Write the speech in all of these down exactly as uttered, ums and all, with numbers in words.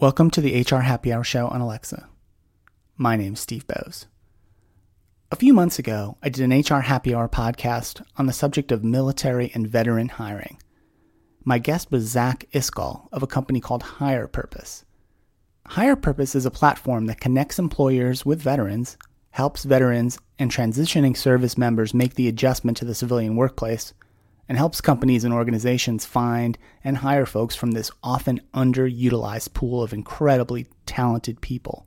Welcome to the H R Happy Hour show on Alexa. My name's Steve Bowes. A few months ago, I did an H R Happy Hour podcast on the subject of military and veteran hiring. My guest was Zach Iskall of a company called Hire Purpose. Hire Purpose is a platform that connects employers with veterans, helps veterans and transitioning service members make the adjustment to the civilian workplace, and helps companies and organizations find and hire folks from this often underutilized pool of incredibly talented people.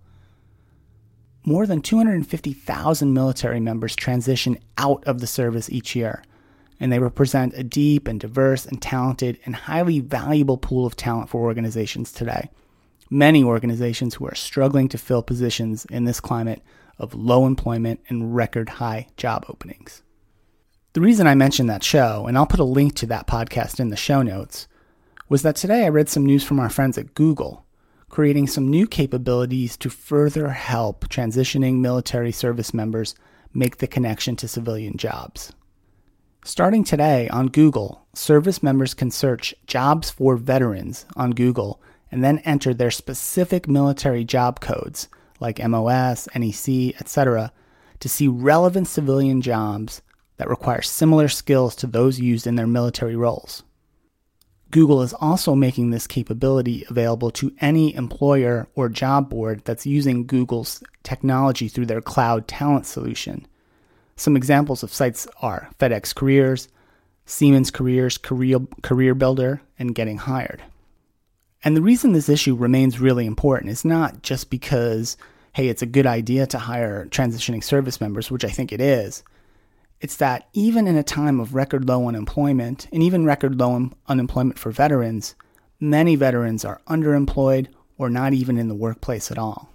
More than two hundred fifty thousand military members transition out of the service each year, and they represent a deep and diverse and talented and highly valuable pool of talent for organizations today. Many organizations who are struggling to fill positions in this climate of low employment and record high job openings. The reason I mentioned that show, and I'll put a link to that podcast in the show notes, was that today I read some news from our friends at Google, creating some new capabilities to further help transitioning military service members make the connection to civilian jobs. Starting today on Google, service members can search jobs for veterans on Google and then enter their specific military job codes like M O S, N E C, et cetera to see relevant civilian jobs that require similar skills to those used in their military roles. Google is also making this capability available to any employer or job board that's using Google's technology through their cloud talent solution. Some examples of sites are FedEx Careers, Siemens Careers, Career, Career Builder, and Getting Hired. And the reason this issue remains really important is not just because, hey, it's a good idea to hire transitioning service members, which I think it is. It's that even in a time of record low unemployment, and even record low un- unemployment for veterans, many veterans are underemployed or not even in the workplace at all.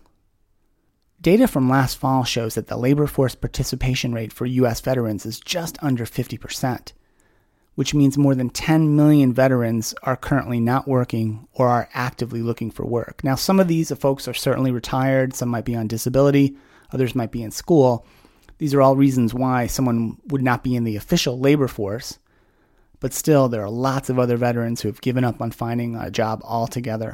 Data from last fall shows that the labor force participation rate for U S veterans is just under fifty percent, which means more than ten million veterans are currently not working or are actively looking for work. Now, some of these folks are certainly retired, some might be on disability, others might be in school. These are all reasons why someone would not be in the official labor force, but still there are lots of other veterans who have given up on finding a job altogether.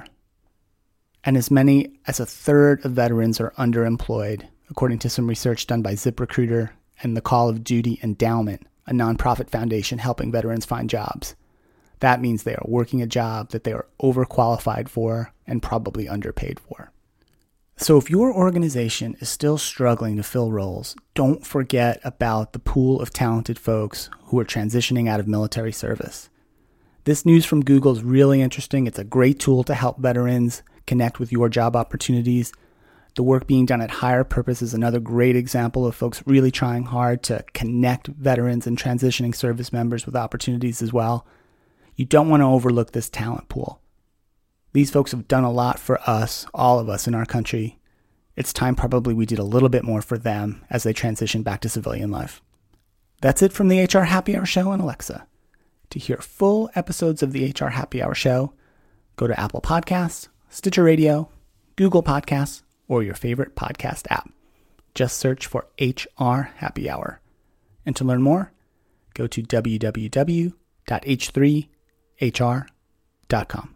And as many as a third of veterans are underemployed, according to some research done by ZipRecruiter and the Call of Duty Endowment, a nonprofit foundation helping veterans find jobs. That means they are working a job that they are overqualified for and probably underpaid for. So if your organization is still struggling to fill roles, don't forget about the pool of talented folks who are transitioning out of military service. This news from Google is really interesting. It's a great tool to help veterans connect with your job opportunities. The work being done at Hire Purpose is another great example of folks really trying hard to connect veterans and transitioning service members with opportunities as well. You don't want to overlook this talent pool. These folks have done a lot for us, all of us in our country. It's time probably we did a little bit more for them as they transition back to civilian life. That's it from the H R Happy Hour show on Alexa. To hear full episodes of the H R Happy Hour show, go to Apple Podcasts, Stitcher Radio, Google Podcasts, or your favorite podcast app. Just search for H R Happy Hour. And to learn more, go to w w w dot h three h r dot com.